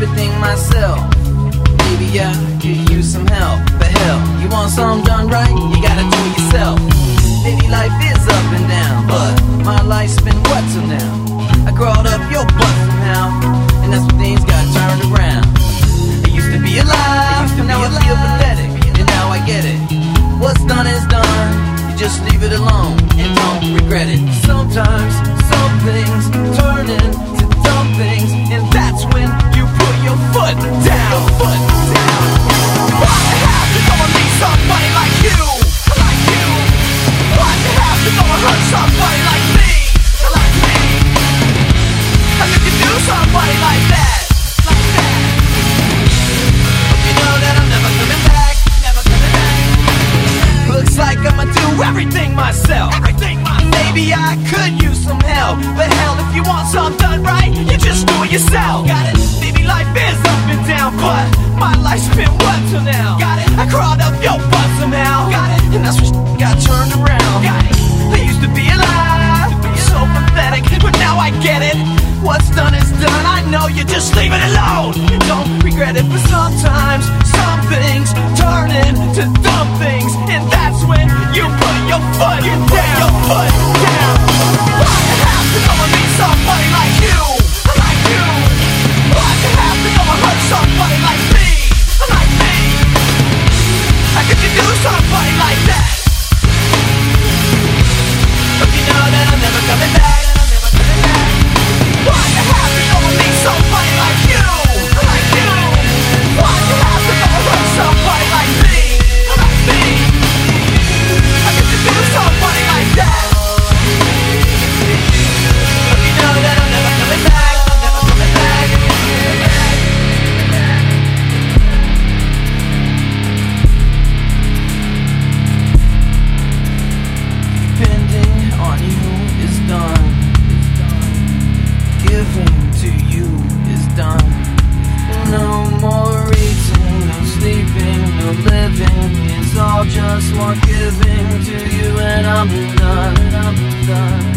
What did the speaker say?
everything myself. Maybe I could use some help, but hell, you want something done right, you gotta do it yourself. Maybe life is up and down, but my life's been what till now? I crawled up your butt somehow, and that's when things got turned around. I used to be alive, and now I feel pathetic, and now I get it. What's done is done, you just leave it alone, and don't regret it. Sometimes, some things turn into dumb things, and that's when you put your foot down. Why have to go and meet somebody like you? Why'd you have to go and hurt somebody like me? How could you do somebody like that? But you know that I'm never coming back. Looks like I'ma do everything myself. Maybe I could use some help, but hell, if you want something done right, you just do it yourself. Got it? Maybe life is up and down, but my life's been what till now? Got it? I crawled up your butt somehow. Got it? And that's when got turned around. Got it? I used to be alive, so pathetic, but now I get it. What's done is done, I know you just leave it alone. Don't regret it, but sometimes some things turn into dumb things, and that's when you put your foot down. Why you have to go and meet somebody like you? Why'd you have to go and hurt somebody like me? How could you do somebody like that? But you know that I'm never coming back. Why'd you have to go and meet somebody like you? Why'd you have to go and hurt somebody like me? How could you do somebody like that? But you know that I'm never coming back. Depending on you is done. Giving to you is done. No more eating, no sleeping, no living. It's all just more giving to you, and I'm done.